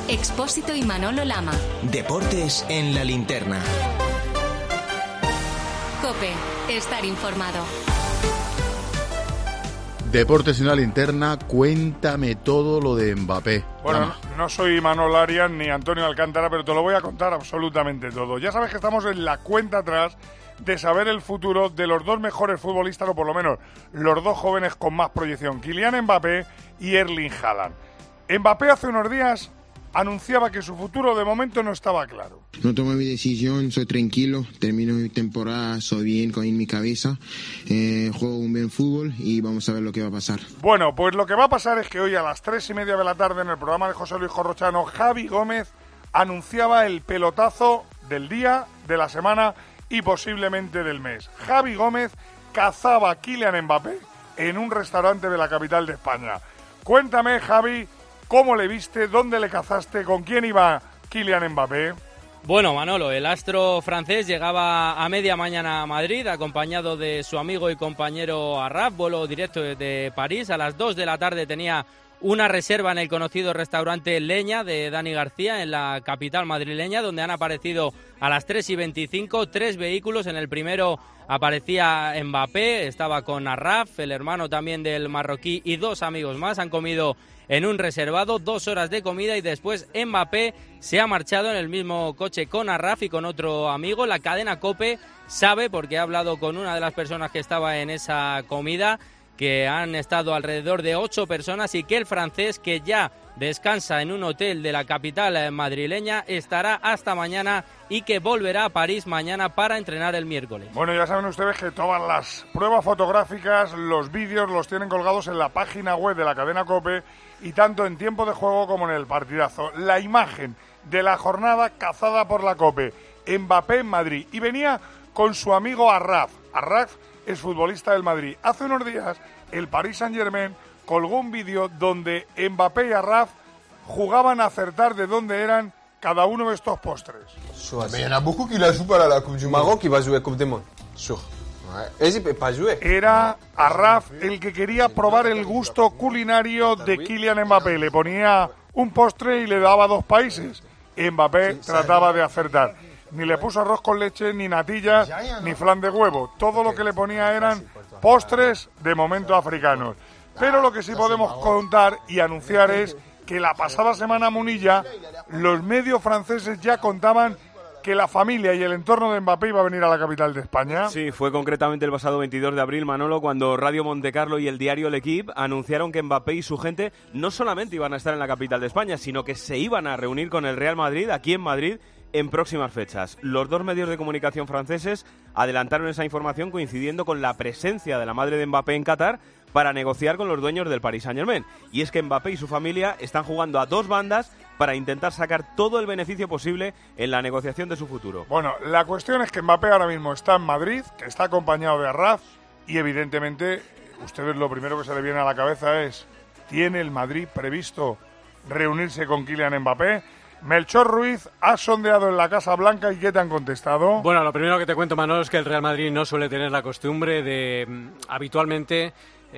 Expósito y Manolo Lama. Deportes en la linterna. COPE. Estar informado. Deportes en la linterna, cuéntame todo lo de Mbappé. Bueno, no soy Manolo Arias ni Antonio Alcántara, pero te lo voy a contar absolutamente todo. Ya sabes que estamos en la cuenta atrás de saber el futuro de los dos mejores futbolistas, o por lo menos los dos jóvenes con más proyección, Kylian Mbappé y Erling Haaland. Mbappé hace unos días anunciaba que su futuro de momento no estaba claro. No tomé mi decisión, soy tranquilo, termino mi temporada, soy bien en mi cabeza, juego un buen fútbol y vamos a ver lo que va a pasar. Bueno, pues lo que va a pasar es que hoy a las 3:30 de la tarde en el programa de José Luis Corrochano, Javi Gómez anunciaba el pelotazo del día, de la semana y posiblemente del mes. Javi Gómez cazaba a Kylian Mbappé en un restaurante de la capital de España. Cuéntame, Javi, ¿cómo le viste? ¿Dónde le cazaste? ¿Con quién iba Kylian Mbappé? Bueno, Manolo, el astro francés llegaba a media mañana a Madrid acompañado de su amigo y compañero Arraf, vuelo directo desde París. A las 2 de la tarde tenía una reserva en el conocido restaurante Leña de Dani García en la capital madrileña, donde han aparecido a las 3:25 3 vehículos. En el primero aparecía Mbappé, estaba con Arraf, el hermano también del marroquí, y dos amigos más. Han comido en un reservado, 2 horas de comida, y después Mbappé se ha marchado en el mismo coche con Arraf y con otro amigo. La cadena COPE sabe, porque ha hablado con una de las personas que estaba en esa comida, que han estado alrededor de 8 personas y que el francés, que ya descansa en un hotel de la capital madrileña, estará hasta mañana y que volverá a París mañana para entrenar el miércoles. Bueno, ya saben ustedes que todas las pruebas fotográficas, los vídeos los tienen colgados en la página web de la cadena COPE, y tanto en tiempo de juego como en el partidazo. La imagen de la jornada cazada por la COPE, Mbappé en Madrid, y venía con su amigo Arraf. Arraf es futbolista del Madrid. Hace unos días el Paris Saint-Germain colgó un vídeo donde Mbappé y Arraf jugaban a acertar de dónde eran cada uno de estos postres. Mais il y en a beaucoup qui la jouent pas la Coupe du Maroc qui va jouer Coupe du Monde. Sûr. Era Arraf el que quería probar el gusto culinario de Kylian Mbappé. Le ponía un postre y le daba 2 países. Mbappé trataba de acertar. Ni le puso arroz con leche, ni natilla, ni flan de huevo. Todo lo que le ponía eran postres de momento africanos. Pero lo que sí podemos contar y anunciar es que la pasada semana, Munilla, los medios franceses ya contaban que la familia y el entorno de Mbappé iba a venir a la capital de España. Sí, fue concretamente el pasado 22 de abril, Manolo, cuando Radio Montecarlo y el diario L'Equipe anunciaron que Mbappé y su gente no solamente iban a estar en la capital de España, sino que se iban a reunir con el Real Madrid, aquí en Madrid, en próximas fechas. Los dos medios de comunicación franceses adelantaron esa información coincidiendo con la presencia de la madre de Mbappé en Qatar para negociar con los dueños del Paris Saint-Germain. Y es que Mbappé y su familia están jugando a 2 bandas para intentar sacar todo el beneficio posible en la negociación de su futuro. Bueno, la cuestión es que Mbappé ahora mismo está en Madrid, que está acompañado de Arraf, y evidentemente, ustedes lo primero que se le viene a la cabeza es, ¿tiene el Madrid previsto reunirse con Kylian Mbappé? Melchor Ruiz, has sondeado en la Casa Blanca y ¿qué te han contestado? Bueno, lo primero que te cuento, Manolo, es que el Real Madrid no suele tener la costumbre de habitualmente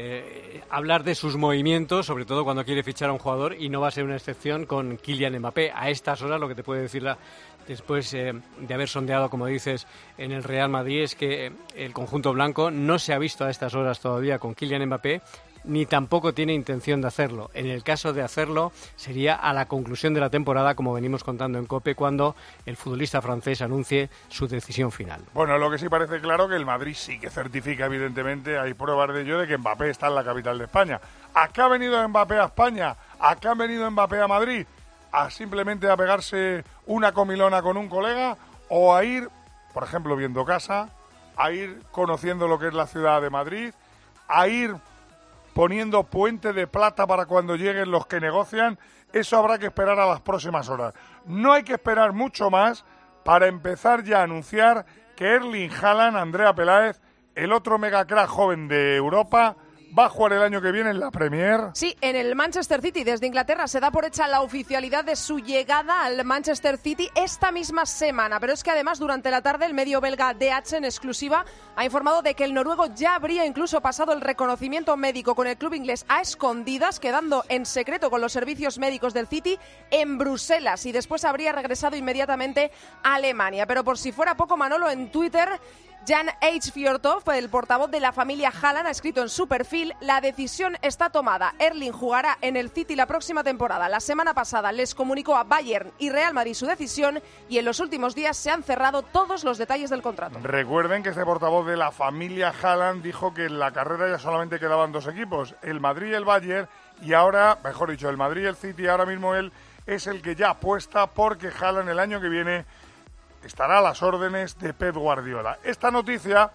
hablar de sus movimientos, sobre todo cuando quiere fichar a un jugador, y no va a ser una excepción con Kylian Mbappé. A estas horas, lo que te puede decir después de haber sondeado, como dices, en el Real Madrid, es que el conjunto blanco no se ha visto a estas horas todavía con Kylian Mbappé, ni tampoco tiene intención de hacerlo. En el caso de hacerlo, sería a la conclusión de la temporada, como venimos contando en COPE, cuando el futbolista francés anuncie su decisión final. Bueno, lo que sí parece claro que el Madrid sí que certifica, evidentemente, hay pruebas de ello, de que Mbappé está en la capital de España. ¿A qué ha venido Mbappé a España? ¿A qué ha venido Mbappé a Madrid? ¿A simplemente a pegarse una comilona con un colega? ¿O a ir, por ejemplo, viendo casa? ¿A ir conociendo lo que es la ciudad de Madrid? ¿A ir poniendo puente de plata para cuando lleguen los que negocian? Eso habrá que esperar a las próximas horas. No hay que esperar mucho más para empezar ya a anunciar que Erling Haaland, Andrea Peláez, el otro megacrack joven de Europa, va a jugar el año que viene en la Premier. Sí, en el Manchester City. Desde Inglaterra se da por hecha la oficialidad de su llegada al Manchester City esta misma semana. Pero es que además durante la tarde el medio belga DH en exclusiva ha informado de que el noruego ya habría incluso pasado el reconocimiento médico con el club inglés a escondidas, quedando en secreto con los servicios médicos del City en Bruselas, y después habría regresado inmediatamente a Alemania. Pero por si fuera poco, Manolo, en Twitter, Jan H. Fjørtoft, el portavoz de la familia Haaland, ha escrito en su perfil: la decisión está tomada. Erling jugará en el City la próxima temporada. La semana pasada les comunicó a Bayern y Real Madrid su decisión y en los últimos días se han cerrado todos los detalles del contrato. Recuerden que este portavoz de la familia Haaland dijo que en la carrera ya solamente quedaban dos equipos, el Madrid y el Bayern, y ahora, mejor dicho, el Madrid y el City. Ahora mismo él es el que ya apuesta porque Haaland el año que viene estará a las órdenes de Pep Guardiola. Esta noticia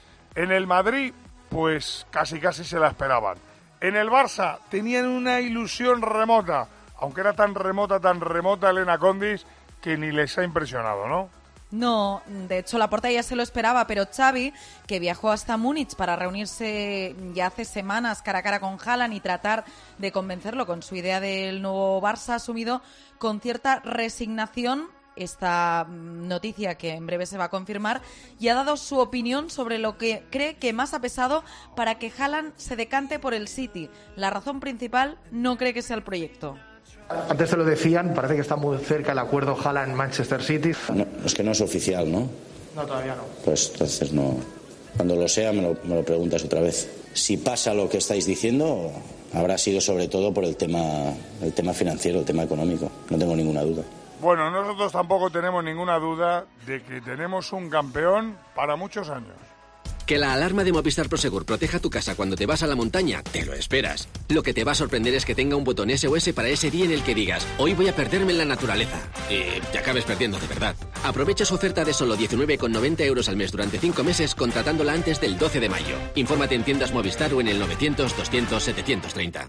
en el Madrid, pues casi se la esperaban. En el Barça tenían una ilusión remota, aunque era tan remota Elena Condis, que ni les ha impresionado, ¿no? No, de hecho Laporta ya se lo esperaba, pero Xavi, que viajó hasta Múnich para reunirse ya hace semanas cara a cara con Haaland y tratar de convencerlo con su idea del nuevo Barça, ha asumido con cierta resignación esta noticia, que en breve se va a confirmar, y ha dado su opinión sobre lo que cree que más ha pesado para que Haaland se decante por el City. La razón principal no cree que sea el proyecto. Antes te lo decían, parece que está muy cerca el acuerdo Haaland-Manchester City. No, es que no es oficial, ¿no? No, todavía no. Pues entonces no. Cuando lo sea me lo preguntas otra vez. Si pasa lo que estáis diciendo, habrá sido sobre todo por el tema financiero, el tema económico. No tengo ninguna duda. Bueno, nosotros tampoco tenemos ninguna duda de que tenemos un campeón para muchos años. Que la alarma de Movistar Prosegur proteja tu casa cuando te vas a la montaña, te lo esperas. Lo que te va a sorprender es que tenga un botón SOS para ese día en el que digas: hoy voy a perderme en la naturaleza. Y te acabes perdiendo de verdad. Aprovecha su oferta de solo 19,90 euros al mes durante 5 meses contratándola antes del 12 de mayo. Infórmate en tiendas Movistar o en el 900 200 730.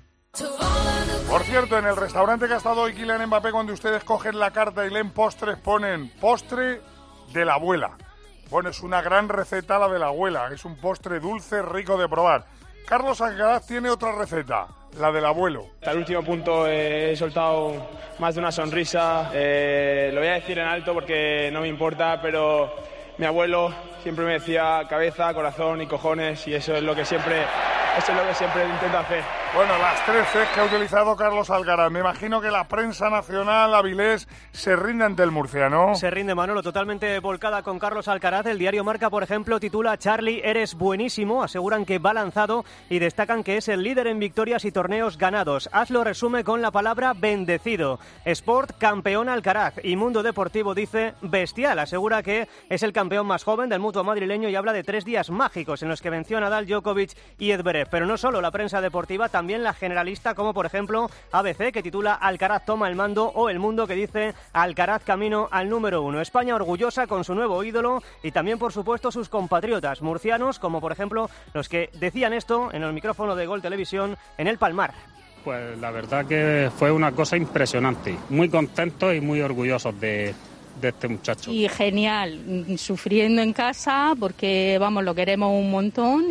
Por cierto, en el restaurante que ha estado hoy Kylian Mbappé, cuando ustedes cogen la carta y leen postres, ponen postre de la abuela. Bueno, es una gran receta la de la abuela, es un postre dulce, rico de probar. Carlos Alcaraz tiene otra receta, la del abuelo. Hasta el último punto he soltado más de una sonrisa, lo voy a decir en alto porque no me importa, pero mi abuelo siempre me decía cabeza, corazón y cojones, y eso es lo que siempre intento hacer. Bueno, las 3 Cs que ha utilizado Carlos Alcaraz. Me imagino que la prensa nacional avilés se rinde ante el murciano. Se rinde, Manolo, totalmente volcada con Carlos Alcaraz. El diario Marca, por ejemplo, titula: Charlie, eres buenísimo. Aseguran que va lanzado y destacan que es el líder en victorias y torneos ganados. Hazlo resume con la palabra bendecido. Sport, campeón Alcaraz. Y Mundo Deportivo dice bestial. Asegura que es el campeón más joven del mutuo madrileño y habla de 3 días mágicos en los que venció a Nadal, Djokovic y Edverev. Pero no solo la prensa deportiva, también la generalista, como por ejemplo ABC, que titula Alcaraz toma el mando, o El Mundo, que dice Alcaraz camino al número 1. España orgullosa con su nuevo ídolo y también, por supuesto, sus compatriotas murcianos, como por ejemplo los que decían esto en el micrófono de Gol Televisión en el Palmar. Pues la verdad que fue una cosa impresionante. Muy contentos y muy orgullosos de este muchacho. Y genial, sufriendo en casa porque, vamos, lo queremos un montón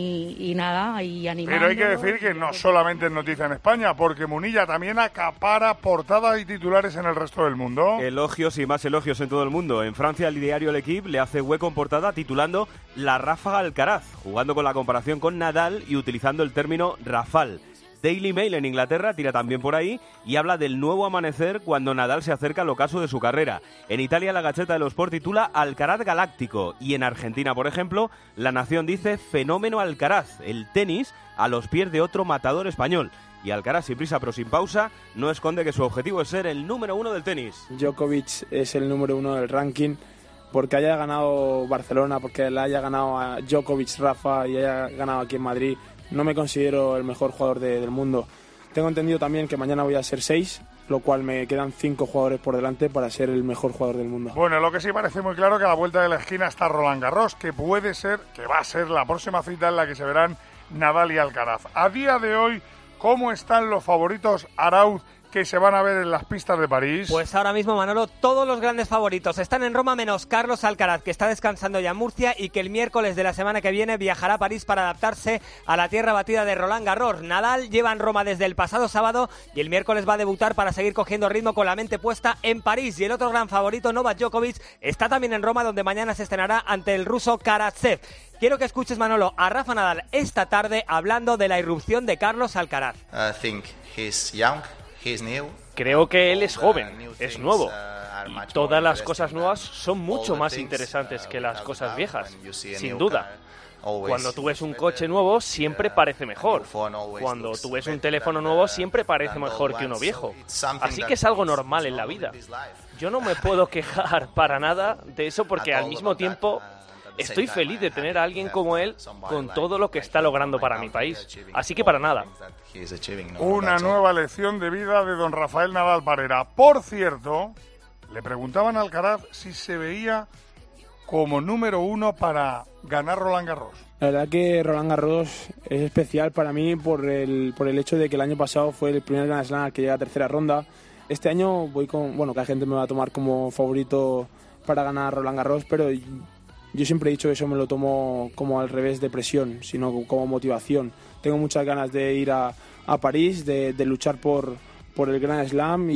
y nada, y animando. Pero hay que decir que no solamente es noticia en España, porque Munilla también acapara portadas y titulares en el resto del mundo. Elogios y más elogios en todo el mundo. En Francia, el diario L'Equipe le hace hueco en portada titulando La ráfaga Alcaraz, jugando con la comparación con Nadal y utilizando el término rafal. Daily Mail en Inglaterra tira también por ahí y habla del nuevo amanecer cuando Nadal se acerca al ocaso de su carrera. En Italia, la Gazzetta dello Sport titula Alcaraz galáctico. Y en Argentina, por ejemplo, La Nación dice fenómeno Alcaraz, el tenis a los pies de otro matador español. Y Alcaraz, sin prisa pero sin pausa, no esconde que su objetivo es ser el número 1 del tenis. Djokovic es el número 1 del ranking porque haya ganado Barcelona, porque le haya ganado a Djokovic, Rafa, y haya ganado aquí en Madrid. No me considero el mejor jugador del mundo. Tengo entendido también que mañana voy a ser 6, lo cual me quedan 5 jugadores por delante para ser el mejor jugador del mundo. Bueno, lo que sí parece muy claro que a la vuelta de la esquina está Roland Garros, que puede ser, que va a ser la próxima cita en la que se verán Nadal y Alcaraz. A día de hoy, ¿cómo están los favoritos Arauz, que se van a ver en las pistas de París? Pues ahora mismo, Manolo, todos los grandes favoritos están en Roma menos Carlos Alcaraz, que está descansando ya en Murcia y que el miércoles de la semana que viene viajará a París para adaptarse a la tierra batida de Roland Garros. Nadal lleva en Roma desde el pasado sábado y el miércoles va a debutar para seguir cogiendo ritmo con la mente puesta en París. Y el otro gran favorito, Novak Djokovic, está también en Roma, donde mañana se estrenará ante el ruso Karatsev. Quiero que escuches, Manolo, a Rafa Nadal esta tarde hablando de la irrupción de Carlos Alcaraz. Creo que él es joven, es nuevo. Y todas las cosas nuevas son mucho más interesantes que las cosas viejas, sin duda. Cuando tú ves un coche nuevo, siempre parece mejor. Cuando tú ves un teléfono nuevo, siempre parece mejor que uno viejo. Así que es algo normal en la vida. Yo no me puedo quejar para nada de eso porque al mismo tiempo estoy feliz de tener a alguien como él con todo lo que está logrando para mi país. Así que para nada. Una nueva lección de vida de don Rafael Nadal Parera. Por cierto, le preguntaban a Alcaraz si se veía como número 1 para ganar Roland Garros. La verdad que Roland Garros es especial para mí por el hecho de que el año pasado fue el primer Grand Slam al que llega a tercera ronda. Este año voy con, que la gente me va a tomar como favorito para ganar Roland Garros, pero yo siempre he dicho que eso me lo tomo como al revés de presión, sino como motivación. Tengo muchas ganas de ir a París, de luchar por el Grand Slam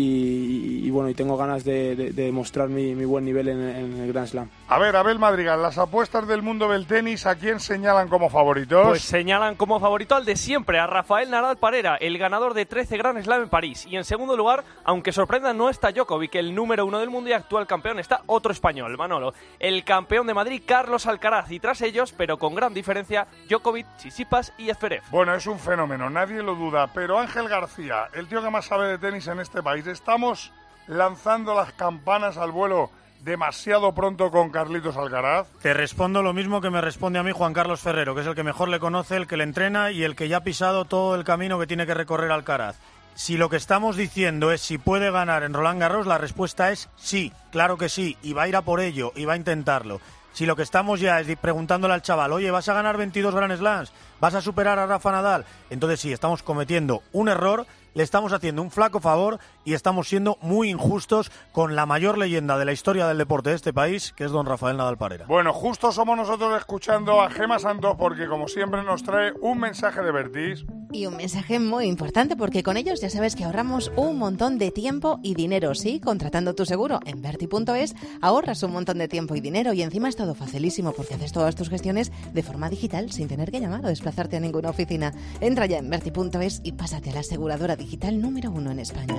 y tengo ganas de demostrar mi buen nivel en el Grand Slam. A ver, Abel Madrigal, las apuestas del mundo del tenis, ¿a quién señalan como favoritos? Pues señalan como favorito al de siempre, a Rafael Nadal Parera, el ganador de 13 Grand Slam en París. Y en segundo lugar, aunque sorprenda, no está Djokovic, el número 1 del mundo y actual campeón, está otro español, Manolo, el campeón de Madrid, Carlos Alcaraz. Y tras ellos, pero con gran diferencia, Djokovic, Tsitsipas y Zverev. Bueno, es un fenómeno, nadie lo duda, pero Ángel García, el tío que más sabe de tenis en este país, ¿estamos lanzando las campanas al vuelo demasiado pronto con Carlitos Alcaraz? Te respondo lo mismo que me responde a mí Juan Carlos Ferrero, que es el que mejor le conoce, el que le entrena y el que ya ha pisado todo el camino que tiene que recorrer Alcaraz. Si lo que estamos diciendo es si puede ganar en Roland Garros, la respuesta es sí, claro que sí, y va a ir a por ello, y va a intentarlo. Si lo que estamos ya es preguntándole al chaval, oye, ¿vas a ganar 22 Grand Slams? ¿Vas a superar a Rafa Nadal? Entonces sí, estamos cometiendo un error, le estamos haciendo un flaco favor y estamos siendo muy injustos con la mayor leyenda de la historia del deporte de este país, que es don Rafael Nadal Parera. Bueno, justo somos nosotros escuchando a Gemma Santos porque, como siempre, nos trae un mensaje de Vertis. Y un mensaje muy importante porque con ellos ya sabes que ahorramos un montón de tiempo y dinero. Sí, contratando tu seguro en Verti.es ahorras un montón de tiempo y dinero y encima es todo facilísimo porque haces todas tus gestiones de forma digital sin tener que llamar o desplazarte a ninguna oficina. Entra ya en Verti.es y pásate a la aseguradora digital número 1 en España.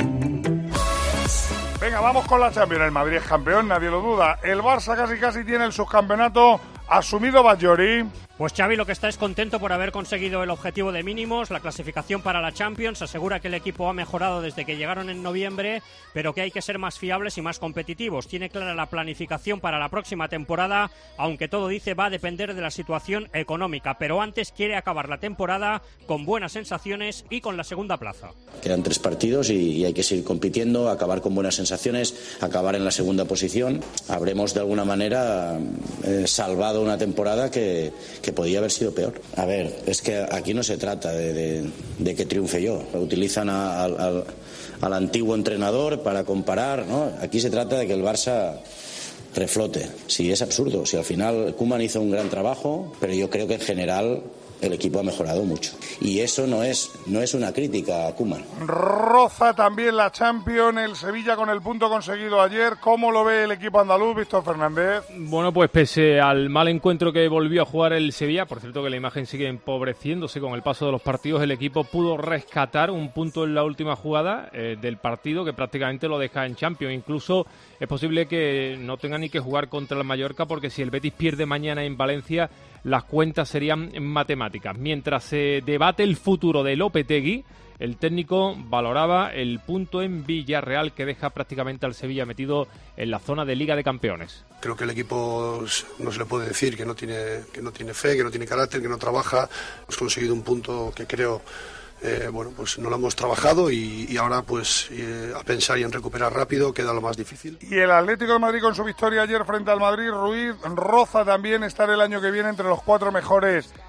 Venga, vamos con la Champions. El Madrid es campeón, nadie lo duda. El Barça casi tiene el subcampeonato asumido. Bajori. Pues Xavi lo que está es contento por haber conseguido el objetivo de mínimos, la clasificación para la Champions. Asegura que el equipo ha mejorado desde que llegaron en noviembre, pero que hay que ser más fiables y más competitivos. Tiene clara la planificación para la próxima temporada, aunque todo dice va a depender de la situación económica. Pero antes quiere acabar la temporada con buenas sensaciones y con la segunda plaza. Quedan 3 partidos y hay que seguir compitiendo, acabar con buenas sensaciones, acabar en la segunda posición. Habremos de alguna manera salvado una temporada que podía haber sido peor. A ver, es que aquí no se trata de que triunfe yo. Utilizan al antiguo entrenador para comparar, ¿no? Aquí se trata de que el Barça reflote. Sí, es absurdo. Si al final Koeman hizo un gran trabajo, pero yo creo que en general el equipo ha mejorado mucho. Y eso no es una crítica a Koeman. Roza también la Champions, el Sevilla con el punto conseguido ayer. ¿Cómo lo ve el equipo andaluz, Víctor Fernández? Bueno, pues pese al mal encuentro que volvió a jugar el Sevilla, por cierto que la imagen sigue empobreciéndose con el paso de los partidos, el equipo pudo rescatar un punto en la última jugada del partido que prácticamente lo deja en Champions. Incluso es posible que no tenga ni que jugar contra el Mallorca porque si el Betis pierde mañana en Valencia, las cuentas serían matemáticas. Mientras se debate el futuro de Lopetegui, el técnico valoraba el punto en Villarreal que deja prácticamente al Sevilla metido en la zona de Liga de Campeones. Creo que el equipo no se le puede decir que no tiene fe, que no tiene carácter, que no trabaja. Hemos conseguido un punto que creo pues no lo hemos trabajado y ahora pues a pensar y en recuperar rápido queda lo más difícil. Y el Atlético de Madrid con su victoria ayer frente al Madrid, Ruiz roza también estar el año que viene entre los 4 mejores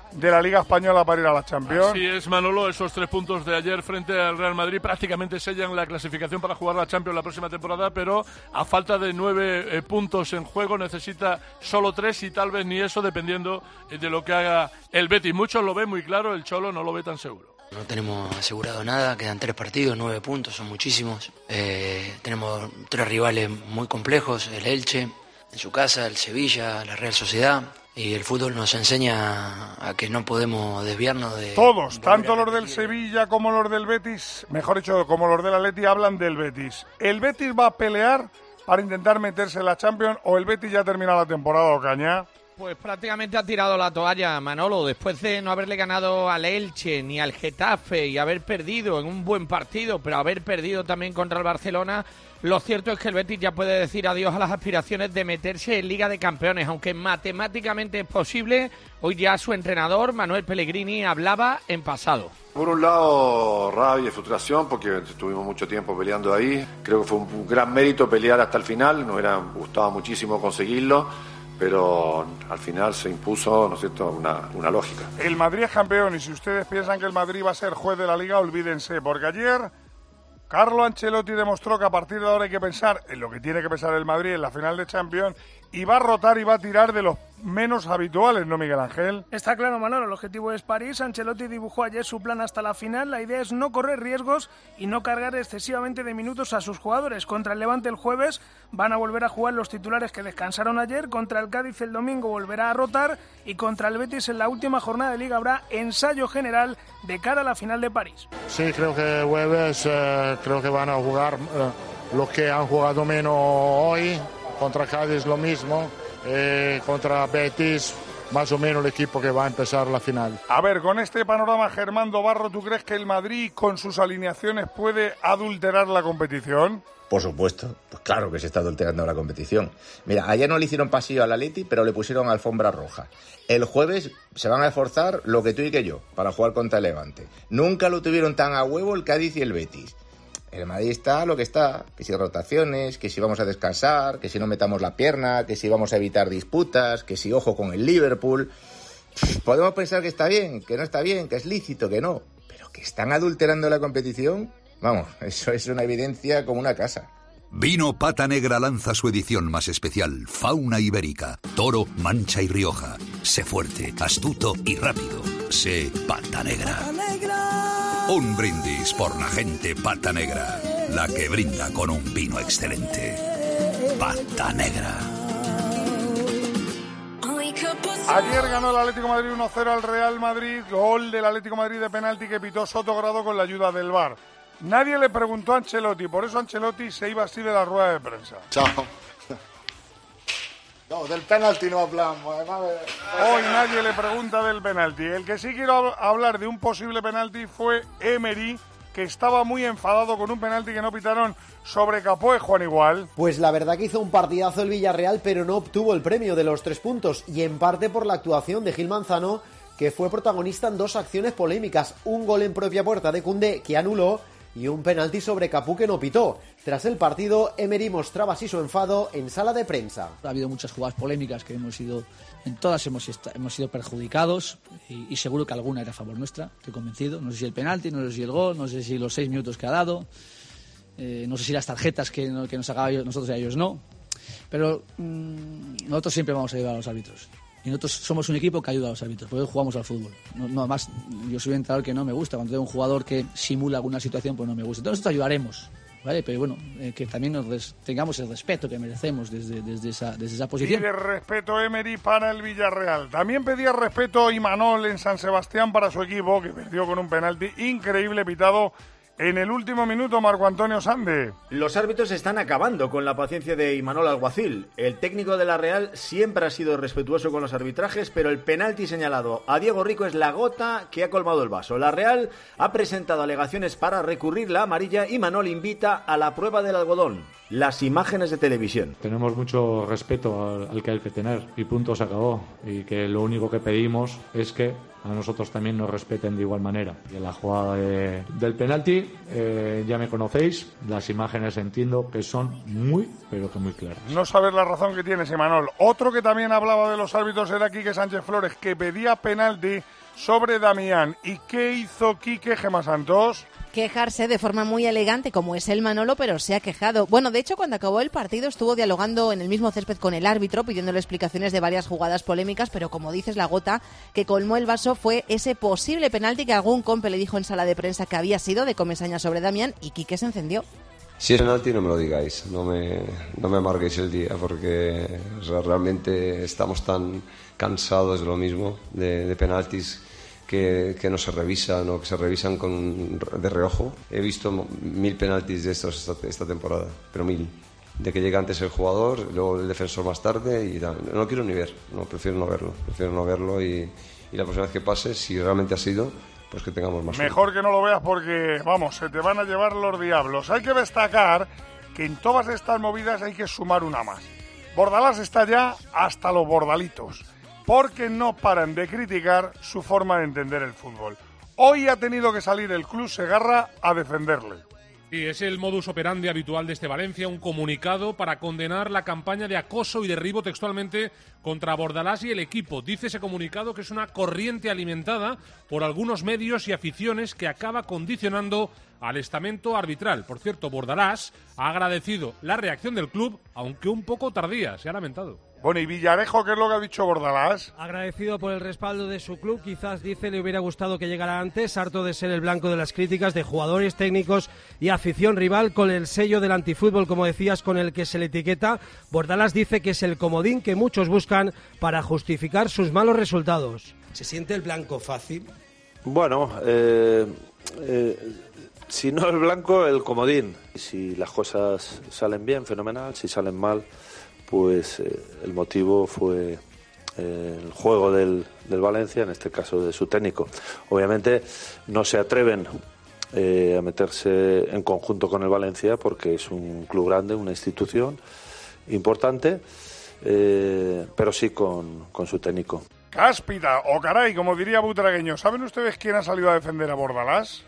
de la Liga Española para ir a la Champions. Así es, Manolo, esos 3 puntos de ayer frente al Real Madrid prácticamente sellan la clasificación para jugar la Champions la próxima temporada, pero a falta de 9 puntos en juego necesita solo 3 y tal vez ni eso, dependiendo de lo que haga el Betis. Muchos lo ven muy claro, el Cholo no lo ve tan seguro. No tenemos asegurado nada, quedan 3 partidos, 9 puntos, son muchísimos. Tenemos 3 rivales muy complejos, el Elche en su casa, el Sevilla, la Real Sociedad. Y el fútbol nos enseña a que no podemos desviarnos de... Todos, tanto los del Sevilla como los del Betis, mejor dicho, como los del Atleti, hablan del Betis. ¿El Betis va a pelear para intentar meterse en la Champions o el Betis ya ha terminado la temporada, Ocaña? Pues prácticamente ha tirado la toalla, Manolo, después de no haberle ganado al Elche ni al Getafe y haber perdido en un buen partido, pero haber perdido también contra el Barcelona. Lo cierto es que el Betis ya puede decir adiós a las aspiraciones de meterse en Liga de Campeones, aunque matemáticamente es posible. Hoy ya su entrenador, Manuel Pellegrini, hablaba en pasado. Por un lado, rabia y frustración, porque estuvimos mucho tiempo peleando ahí. Creo que fue un gran mérito pelear hasta el final, nos hubiera gustado muchísimo conseguirlo, pero al final se impuso, ¿no es cierto?, una lógica. El Madrid es campeón y si ustedes piensan que el Madrid va a ser juez de la Liga, olvídense, porque ayer Carlo Ancelotti demostró que a partir de ahora hay que pensar en lo que tiene que pensar el Madrid en la final de Champions y va a rotar y va a tirar de los menos habituales, ¿no, Miguel Ángel? Está claro, Manolo, el objetivo es París. Ancelotti dibujó ayer su plan hasta la final. La idea es no correr riesgos y no cargar excesivamente de minutos a sus jugadores. Contra el Levante el jueves van a volver a jugar los titulares que descansaron ayer. Contra el Cádiz el domingo volverá a rotar y contra el Betis en la última jornada de Liga habrá ensayo general de cara a la final de París. Sí, creo que jueves creo que van a jugar los que han jugado menos hoy. Contra Cádiz lo mismo, contra Betis más o menos el equipo que va a empezar la final. A ver, con este panorama, Germán Dobarro, ¿tú crees que el Madrid con sus alineaciones puede adulterar la competición? Por supuesto, pues claro que se está adulterando la competición. Mira, ayer no le hicieron pasillo al Atleti, pero le pusieron alfombra roja. El jueves se van a esforzar lo que tú y que yo para jugar contra el Levante. Nunca lo tuvieron tan a huevo el Cádiz y el Betis. El Madrid está lo que está, que si rotaciones, que si vamos a descansar, que si no metamos la pierna, que si vamos a evitar disputas, que si ojo con el Liverpool. Podemos pensar que está bien, que no está bien, que es lícito, que no, pero que están adulterando la competición, vamos, eso es una evidencia como una casa. Vino Pata Negra lanza su edición más especial, Fauna Ibérica, Toro, Mancha y Rioja. Sé fuerte, astuto y rápido. Sé Pata Negra. Un brindis por la gente Pata Negra, la que brinda con un vino excelente. Pata Negra. Ayer ganó el Atlético de Madrid 1-0 al Real Madrid, gol del Atlético de Madrid de penalti que pitó Soto Grado con la ayuda del VAR. Nadie le preguntó a Ancelotti, por eso Ancelotti se iba así de la rueda de prensa. Chao. No, del penalti no hablamos. Hoy nadie le pregunta del penalti. El que sí quiero hablar de un posible penalti fue Emery, que estaba muy enfadado con un penalti que no pitaron sobre Capoe, Juan Igual. Pues la verdad que hizo un partidazo el Villarreal, pero no obtuvo el premio de los 3 puntos, y en parte por la actuación de Gil Manzano, que fue protagonista en 2 acciones polémicas, un gol en propia puerta de Koundé que anuló y un penalti sobre Capú que no pitó. Tras el partido, Emery mostraba así su enfado en sala de prensa. Ha habido muchas jugadas polémicas que hemos sido sido perjudicados y seguro que alguna era a favor nuestra, estoy convencido. No sé si el penalti, no sé si el gol, no sé si los 6 minutos que ha dado, no sé si las tarjetas que nos sacaba nosotros y a ellos no. Pero nosotros siempre vamos a ayudar a los árbitros. Y nosotros somos un equipo que ayuda a los árbitros, porque jugamos al fútbol. No, además, yo soy un entrenador que no me gusta. Cuando tengo un jugador que simula alguna situación, pues no me gusta. Entonces nosotros ayudaremos, ¿vale? Pero bueno, que también tengamos el respeto que merecemos desde esa posición. Pide respeto Emery para el Villarreal. También pedía respeto Imanol en San Sebastián para su equipo, que perdió con un penalti increíble pitado en el último minuto, Marco Antonio Sande. Los árbitros están acabando con la paciencia de Imanol Alguacil. El técnico de la Real siempre ha sido respetuoso con los arbitrajes, pero el penalti señalado a Diego Rico es la gota que ha colmado el vaso. La Real ha presentado alegaciones para recurrir la amarilla y Imanol invita a la prueba del algodón, las imágenes de televisión. Tenemos mucho respeto al que hay que tener y punto, se acabó. Y que lo único que pedimos es que a nosotros también nos respeten de igual manera. Y en la jugada del penalti, ya me conocéis, las imágenes entiendo que son muy, pero que muy claras. No sabes la razón que tienes, Imanol. Otro que también hablaba de los árbitros era Quique Sánchez Flores, que pedía penalti sobre Damián. ¿Y qué hizo Quique Gemma Santos? Quejarse de forma muy elegante, como es el Manolo, pero se ha quejado. Bueno, de hecho, cuando acabó el partido estuvo dialogando en el mismo césped con el árbitro, pidiéndole explicaciones de varias jugadas polémicas, pero como dices, la gota que colmó el vaso fue ese posible penalti que algún compe le dijo en sala de prensa que había sido de Comesaña sobre Damián, y Quique se encendió. Si es penalti, no me lo digáis, no me amarguéis el día, porque o sea, realmente estamos tan cansados de lo mismo, de penaltis que no se revisan o que se revisan de reojo. He visto 1000 penaltis de estos esta temporada, pero 1000. De que llega antes el jugador, luego el defensor más tarde y tal. No lo quiero ni ver, prefiero no verlo y la próxima vez que pase, si realmente ha sido, pues que tengamos más. Mejor que no lo veas porque, vamos, se te van a llevar los diablos. Hay que destacar que en todas estas movidas hay que sumar una más. Bordalás está ya hasta los bordalitos, porque no paran de criticar su forma de entender el fútbol. Hoy ha tenido que salir el Club Segarra a defenderle. Sí, es el modus operandi habitual de este Valencia, un comunicado para condenar la campaña de acoso y derribo textualmente contra Bordalás y el equipo. Dice ese comunicado que es una corriente alimentada por algunos medios y aficiones que acaba condicionando al estamento arbitral. Por cierto, Bordalás ha agradecido la reacción del club, aunque un poco tardía, se ha lamentado. Bueno, ¿y Villarejo qué es lo que ha dicho Bordalás? Agradecido por el respaldo de su club, quizás dice le hubiera gustado que llegara antes, harto de ser el blanco de las críticas de jugadores, técnicos y afición rival, con el sello del antifútbol, como decías, con el que se le etiqueta. Bordalás dice que es el comodín que muchos buscan para justificar sus malos resultados. ¿Se siente el blanco fácil? Bueno, si no el blanco, el comodín. Si las cosas salen bien, fenomenal. Si salen mal, pues el motivo fue el juego del Valencia, en este caso de su técnico. Obviamente no se atreven a meterse en conjunto con el Valencia porque es un club grande, una institución importante, pero sí con su técnico. Cáspita, o caray, como diría Butragueño. ¿Saben ustedes quién ha salido a defender a Bordalás?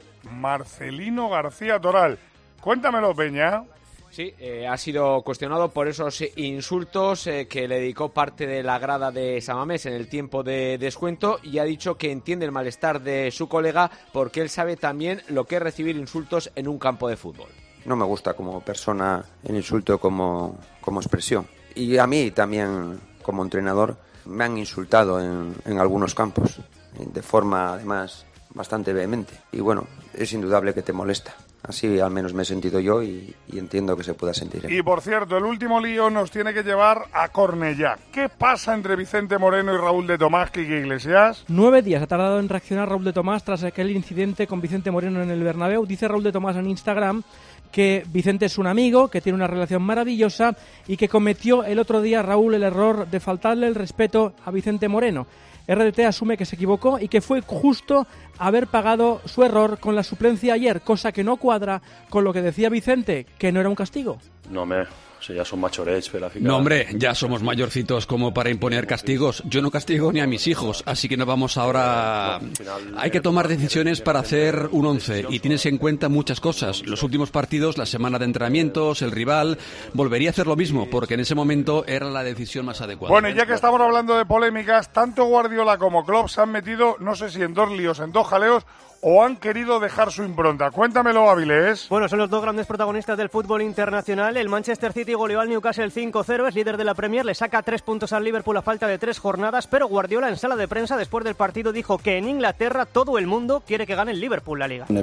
Marcelino García Toral. Cuéntamelo, Peña. Sí, ha sido cuestionado por esos insultos que le dedicó parte de la grada de San Mamés en el tiempo de descuento, y ha dicho que entiende el malestar de su colega porque él sabe también lo que es recibir insultos en un campo de fútbol. No me gusta como persona el insulto como expresión. Y a mí también, como entrenador, me han insultado en algunos campos, de forma además bastante vehemente. Y bueno, es indudable que te molesta. Así al menos me he sentido yo y entiendo que se pueda sentir. Y por cierto, el último lío nos tiene que llevar a Cornellá. ¿Qué pasa entre Vicente Moreno y Raúl de Tomás, Quique Iglesias? 9 días ha tardado en reaccionar Raúl de Tomás tras aquel incidente con Vicente Moreno en el Bernabéu. Dice Raúl de Tomás en Instagram que Vicente es un amigo, que tiene una relación maravillosa y que cometió el otro día Raúl el error de faltarle el respeto a Vicente Moreno. RDT asume que se equivocó y que fue justo haber pagado su error con la suplencia ayer, cosa que no cuadra con lo que decía Vicente, que no era un castigo. No, ya son machorets, pero al final... No, hombre, ya somos mayorcitos como para imponer castigos. Yo no castigo ni a mis hijos, así que no vamos ahora... Hay que tomar decisiones para hacer un 11 y tienes en cuenta muchas cosas. Los últimos partidos, la semana de entrenamientos, el rival... Volvería a hacer lo mismo, porque en ese momento era la decisión más adecuada. Bueno, y ya que estamos hablando de polémicas, tanto Guardiola como Klopp se han metido, no sé si en 2 líos, en 2 jaleos, o han querido dejar su impronta. Cuéntamelo, Avilés. Bueno, son los 2 grandes protagonistas del fútbol internacional. El Manchester City goleó al Newcastle 5-0, es líder de la Premier, le saca 3 puntos al Liverpool a falta de 3 jornadas, pero Guardiola en sala de prensa después del partido dijo que en Inglaterra todo el mundo quiere que gane el Liverpool la Liga.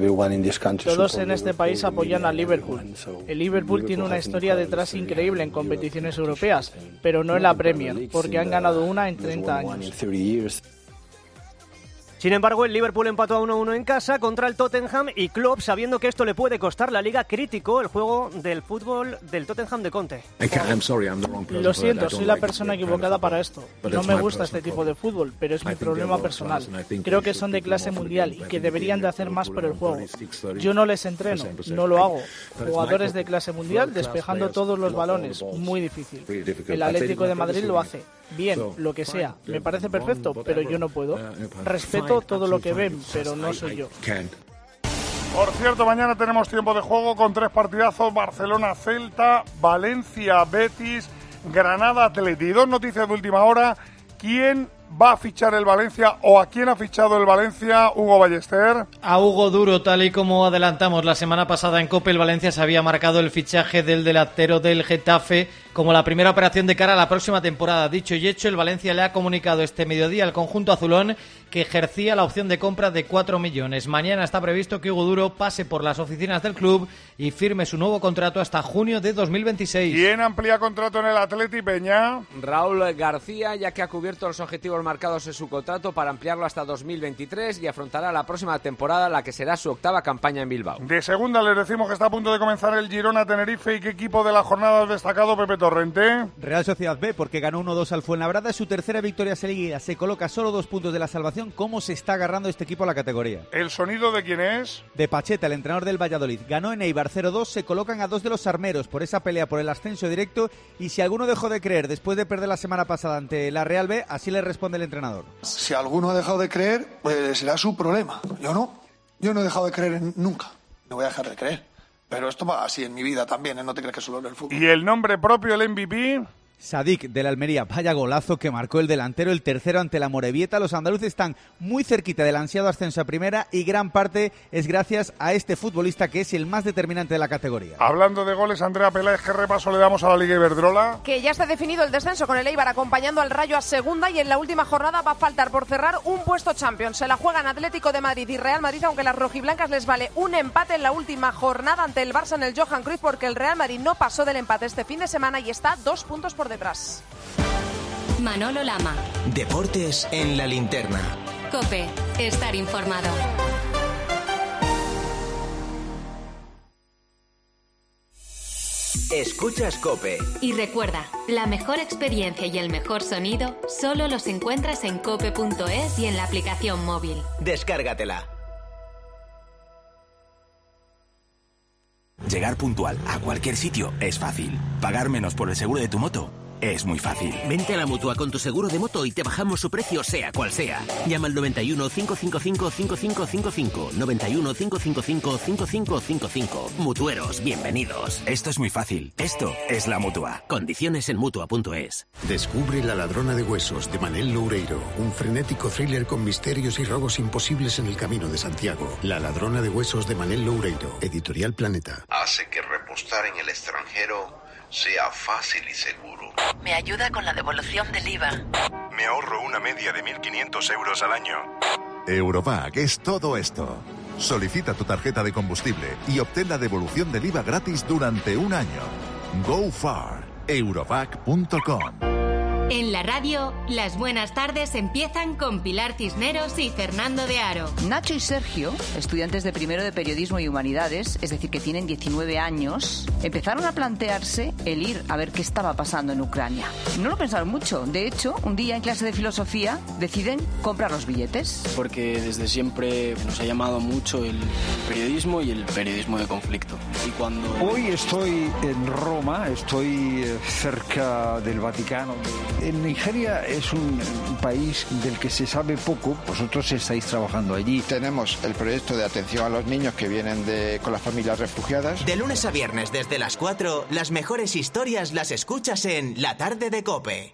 Todos en este país apoyan al Liverpool. El Liverpool tiene una historia detrás increíble en competiciones europeas, pero no en la Premier, porque han ganado una en 30 años. Sin embargo, el Liverpool empató a 1-1 en casa contra el Tottenham y Klopp, sabiendo que esto le puede costar la Liga, criticó el juego del fútbol del Tottenham de Conte. Lo siento, soy la persona equivocada para esto. No me gusta este tipo de fútbol, pero es mi problema personal. Creo que son de clase mundial y que deberían de hacer más por el juego. Yo no les entreno, no lo hago. Jugadores de clase mundial despejando todos los balones, muy difícil. El Atlético de Madrid lo hace. Bien, lo que sea. Me parece perfecto, pero yo no puedo. Respeto todo lo que ven, pero no soy yo. Por cierto, mañana tenemos tiempo de juego con 3 partidazos: Barcelona-Celta, Valencia-Betis, Granada-Atleti. 2 noticias de última hora ¿Quién va a fichar el Valencia o a quién ha fichado el Valencia, Hugo Ballester? A Hugo Duro, tal y como adelantamos la semana pasada en COPE, el Valencia se había marcado el fichaje del delantero del Getafe como la primera operación de cara a la próxima temporada. Dicho y hecho, el Valencia le ha comunicado este mediodía al conjunto azulón que ejercía la opción de compra de 4 millones. Mañana está previsto que Hugo Duro pase por las oficinas del club y firme su nuevo contrato hasta junio de 2026. ¿Quién amplía contrato en el Atleti, Peña? Raúl García, ya que ha cubierto los objetivos marcados en su contrato para ampliarlo hasta 2023 y afrontará la próxima temporada, la que será su octava campaña en Bilbao. De segunda les decimos que está a punto de comenzar el Girona-Tenerife. ¿Y qué equipo de la jornada has destacado, Pepe Torrente? Real Sociedad B, porque ganó 1-2 al Fuenlabrada, es su tercera victoria seguida, se coloca solo 2 puntos de la salvación. ¿Cómo se está agarrando este equipo a la categoría? ¿El sonido de quién es? De Pacheta, el entrenador del Valladolid. Ganó en Eibar 0-2, se colocan a 2 de los armeros por esa pelea por el ascenso directo, y si alguno dejó de creer después de perder la semana pasada ante la Real B, así le responde el entrenador. Si alguno ha dejado de creer, pues será su problema. Yo no he dejado de creer nunca, no voy a dejar de creer. Pero esto va así en mi vida también, no te crees que solo en el fútbol. ¿Y el nombre propio, el MVP? Sadik, del Almería. Vaya golazo que marcó el delantero, el tercero ante la Morevieta. Los andaluces están muy cerquita del ansiado ascenso a primera y gran parte es gracias a este futbolista que es el más determinante de la categoría. Hablando de goles, Andrea Peláez, ¿qué repaso le damos a la Liga Iberdrola? Que ya está definido el descenso con el Eibar acompañando al Rayo a segunda, y en la última jornada va a faltar por cerrar un puesto Champions. Se la juegan Atlético de Madrid y Real Madrid, aunque las rojiblancas les vale un empate en la última jornada ante el Barça en el Johan Cruyff, porque el Real Madrid no pasó del empate este fin de semana y está 2 puntos por detrás. Manolo Lama. Deportes en la linterna. COPE. Estar informado. Escuchas COPE. Y recuerda, la mejor experiencia y el mejor sonido solo los encuentras en cope.es y en la aplicación móvil. Descárgatela. Llegar puntual a cualquier sitio es fácil. Pagar menos por el seguro de tu moto es muy fácil. Vente a la Mutua con tu seguro de moto y te bajamos su precio sea cual sea. Llama al 91 555 5555. 91 555 5555. Mutueros, bienvenidos. Esto es muy fácil. Esto es la Mutua. Condiciones en Mutua.es. Descubre La ladrona de huesos de Manel Loureiro, un frenético thriller con misterios y robos imposibles en el camino de Santiago. La ladrona de huesos de Manel Loureiro, Editorial Planeta. Hace que repostar en el extranjero sea fácil y seguro. Me ayuda con la devolución del IVA. Me ahorro una media de 1.500 euros al año. Eurovac es todo esto. Solicita tu tarjeta de combustible y obtén la devolución del IVA gratis durante un año. Go far. Eurovac.com. En la radio, las buenas tardes empiezan con Pilar Cisneros y Fernando de Aro. Nacho y Sergio, estudiantes de primero de Periodismo y Humanidades, es decir, que tienen 19 años, empezaron a plantearse el ir a ver qué estaba pasando en Ucrania. No lo pensaron mucho. De hecho, un día en clase de filosofía deciden comprar los billetes. Porque desde siempre nos ha llamado mucho el periodismo y el periodismo de conflicto. Y cuando... Hoy estoy en Roma, estoy cerca del Vaticano. En Nigeria es un país del que se sabe poco. Vosotros estáis trabajando allí. Tenemos el proyecto de atención a los niños que vienen con las familias refugiadas. De lunes a viernes desde las 4, las mejores historias las escuchas en La Tarde de COPE.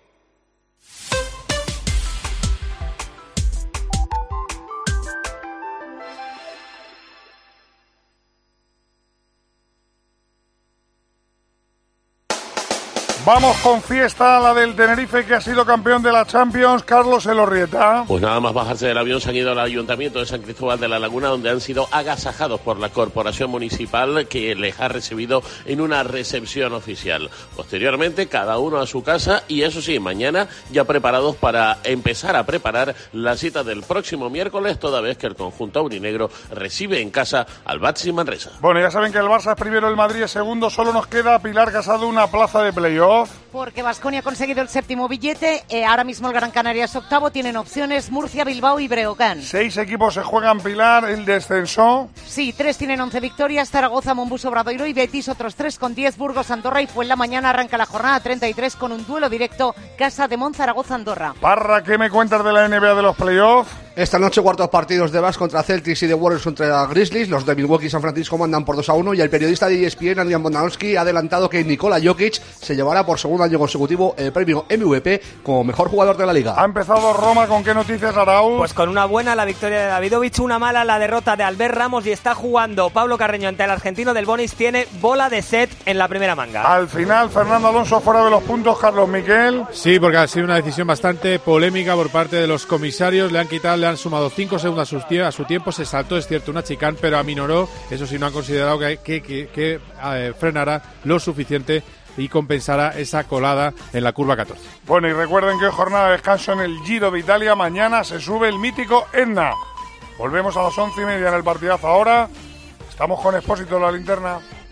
Vamos con fiesta, la del Tenerife, que ha sido campeón de la Champions, Carlos Elorrieta. Pues nada más bajarse del avión se han ido al Ayuntamiento de San Cristóbal de la Laguna, donde han sido agasajados por la Corporación Municipal, que les ha recibido en una recepción oficial. Posteriormente, cada uno a su casa y eso sí, mañana ya preparados para empezar a preparar la cita del próximo miércoles, toda vez que el conjunto aurinegro recibe en casa al Baxi Manresa. Bueno, ya saben que el Barça es primero, el Madrid es segundo, solo nos queda, Pilar Casado, una plaza de playoff. Porque Baskonia ha conseguido el séptimo billete, ahora mismo el Gran Canaria es octavo, tienen opciones Murcia, Bilbao y Breogán. 6 equipos se juegan, Pilar, el descenso. Sí, 3 tienen 11 victorias, Zaragoza, Monbus, Obradoiro y Betis, otros 3 con 10, Burgos, Andorra y Fuenlabrada. Arranca la jornada 33 con un duelo directo, Casa de Mon, Zaragoza, Andorra. Parra, ¿qué me cuentas de la NBA de los playoffs? Esta noche cuartos partidos de Bucks contra Celtics y de Warriors contra Grizzlies. Los de Milwaukee y San Francisco mandan por 2-1 y el periodista de ESPN, Adrian Bonanowski, ha adelantado que Nikola Jokic se llevará por segunda año consecutivo el premio MVP como mejor jugador de la liga. Ha empezado Roma, ¿con qué noticias, Araúz? Pues con una buena, la victoria de Davidovich, una mala, la derrota de Albert Ramos, y está jugando Pablo Carreño ante el argentino del Bonis, tiene bola de set en la primera manga. Al final, Fernando Alonso fuera de los puntos, Carlos Miquel. Sí, porque ha sido una decisión bastante polémica por parte de los comisarios, le han sumado 5 segundos a su tiempo, se saltó, es cierto, una chicane, pero aminoró, eso sí, no han considerado que frenara lo suficiente y compensará esa colada en la curva 14. Bueno, y recuerden que hoy jornada de descanso en el Giro de Italia. Mañana se sube el mítico Etna. Volvemos a las 11:30 en el partidazo. Ahora estamos con Expósito, la linterna.